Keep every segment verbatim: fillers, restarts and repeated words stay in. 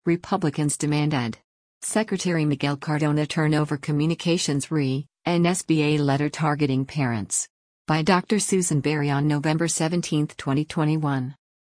Republicans demanded Secretary Miguel Cardona turn over Communications re. N S B A letter targeting parents. By Doctor Susan Berry on November seventeenth, twenty twenty-one.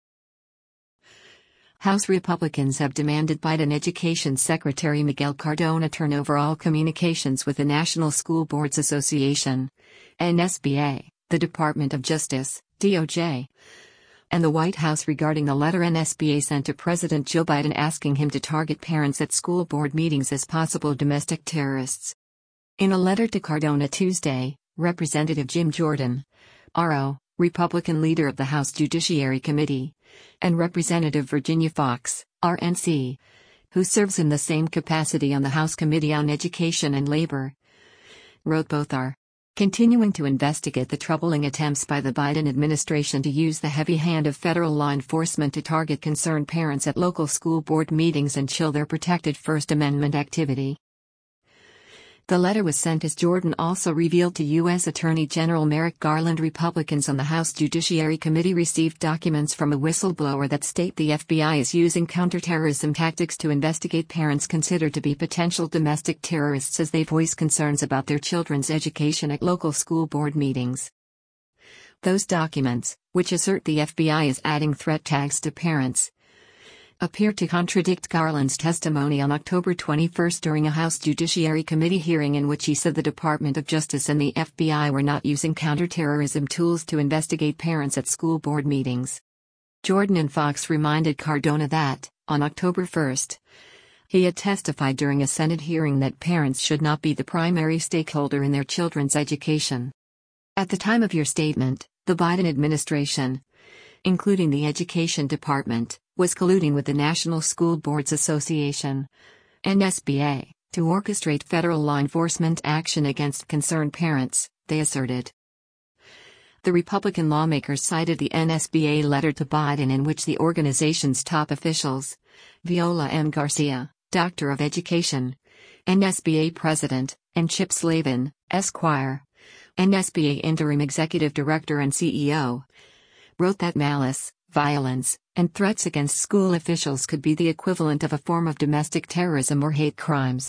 House Republicans have demanded Biden Education Secretary Miguel Cardona turn over all communications with the National School Boards Association, N S B A, the Department of Justice, D O J, and the White House regarding the letter N S B A sent to President Joe Biden asking him to target parents at school board meetings as possible domestic terrorists. In a letter to Cardona Tuesday, Representative Jim Jordan, R O, Republican leader of the House Judiciary Committee, and Representative Virginia Foxx, R N C, who serves in the same capacity on the House Committee on Education and Labor, wrote both are continuing to investigate the troubling attempts by the Biden administration to use the heavy hand of federal law enforcement to target concerned parents at local school board meetings and chill their protected First Amendment activity. The letter was sent as Jordan also revealed to U S Attorney General Merrick Garland Republicans on the House Judiciary Committee received documents from a whistleblower that state the F B I is using counterterrorism tactics to investigate parents considered to be potential domestic terrorists as they voice concerns about their children's education at local school board meetings. Those documents, which assert the F B I is adding threat tags to parents, appear to contradict Garland's testimony on October twenty-first during a House Judiciary Committee hearing in which he said the Department of Justice and the F B I were not using counterterrorism tools to investigate parents at school board meetings. Jordan and Foxx reminded Cardona that, on October first, he had testified during a Senate hearing that parents should not be the primary stakeholder in their children's education. At the time of your statement, the Biden administration, including the Education Department, was colluding with the National School Boards Association, N S B A, to orchestrate federal law enforcement action against concerned parents, they asserted. The Republican lawmakers cited the N S B A letter to Biden in which the organization's top officials, Viola M. Garcia, Doctor of Education, N S B A President, and Chip Slavin, Esquire, N S B A Interim Executive Director and C E O, wrote that malice, violence, and threats against school officials could be the equivalent of a form of domestic terrorism or hate crimes.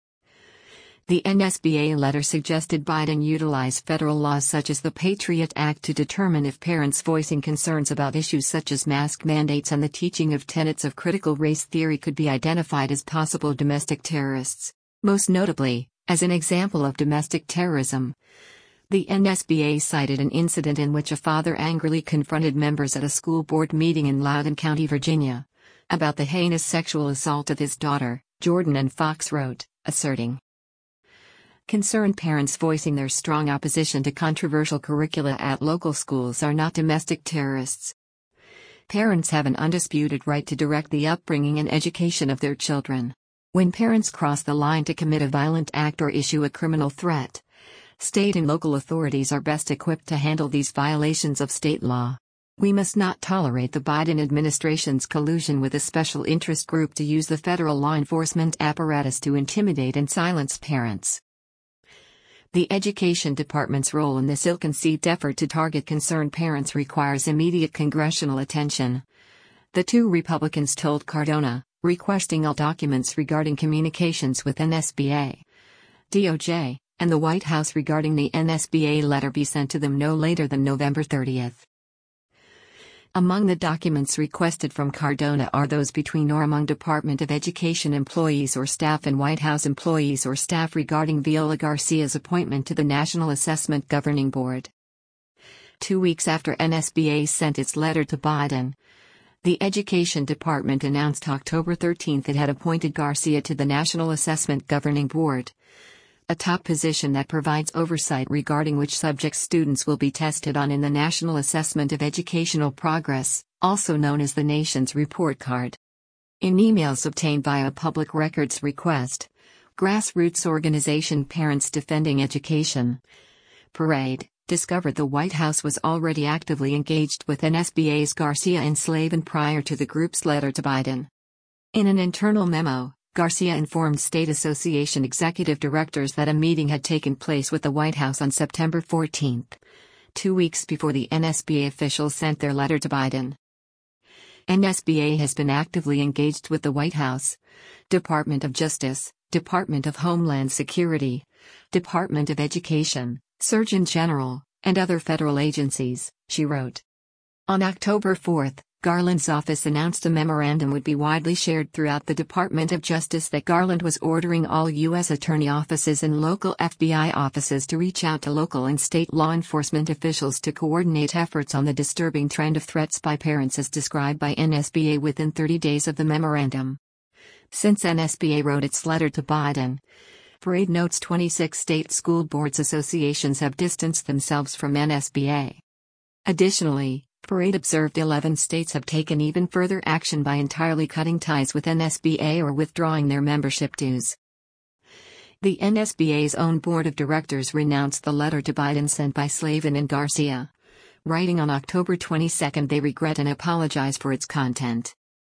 The N S B A letter suggested Biden utilize federal laws such as the Patriot Act to determine if parents voicing concerns about issues such as mask mandates and the teaching of tenets of critical race theory could be identified as possible domestic terrorists. Most notably, as an example of domestic terrorism, the N S B A cited an incident in which a father angrily confronted members at a school board meeting in Loudoun County, Virginia, about the heinous sexual assault of his daughter, Jordan and Foxx wrote, asserting concerned parents voicing their strong opposition to controversial curricula at local schools are not domestic terrorists. Parents have an undisputed right to direct the upbringing and education of their children. When parents cross the line to commit a violent act or issue a criminal threat, state and local authorities are best equipped to handle these violations of state law. We must not tolerate the Biden administration's collusion with a special interest group to use the federal law enforcement apparatus to intimidate and silence parents. The Education Department's role in this ill-conceived effort to target concerned parents requires immediate congressional attention, the two Republicans told Cardona, requesting all documents regarding communications with N S B A, D O J, and the White House regarding the N S B A letter be sent to them no later than November thirtieth. Among the documents requested from Cardona are those between or among Department of Education employees or staff and White House employees or staff regarding Viola Garcia's appointment to the National Assessment Governing Board. Two weeks after N S B A sent its letter to Biden, the Education Department announced October thirteenth it had appointed Garcia to the National Assessment Governing Board, a top position that provides oversight regarding which subjects students will be tested on in the National Assessment of Educational Progress, also known as the nation's report card. In emails obtained via a public records request, grassroots organization Parents Defending Education, Parade, discovered the White House was already actively engaged with N S B A's Garcia and Slavin prior to the group's letter to Biden. In an internal memo, Garcia informed state association executive directors that a meeting had taken place with the White House on September fourteenth, two weeks before the N S B A officials sent their letter to Biden. N S B A has been actively engaged with the White House, Department of Justice, Department of Homeland Security, Department of Education, Surgeon General, and other federal agencies, she wrote. On October fourth, Garland's office announced a memorandum would be widely shared throughout the Department of Justice that Garland was ordering all U S attorney offices and local F B I offices to reach out to local and state law enforcement officials to coordinate efforts on the disturbing trend of threats by parents as described by N S B A within thirty days of the memorandum. Since N S B A wrote its letter to Biden, Parade notes twenty-six state school boards associations have distanced themselves from N S B A. Additionally, Parade observed eleven states have taken even further action by entirely cutting ties with N S B A or withdrawing their membership dues. The N S B A's own board of directors renounced the letter to Biden sent by Slavin and Garcia. Writing on October twenty-second, they regret and apologize for its content.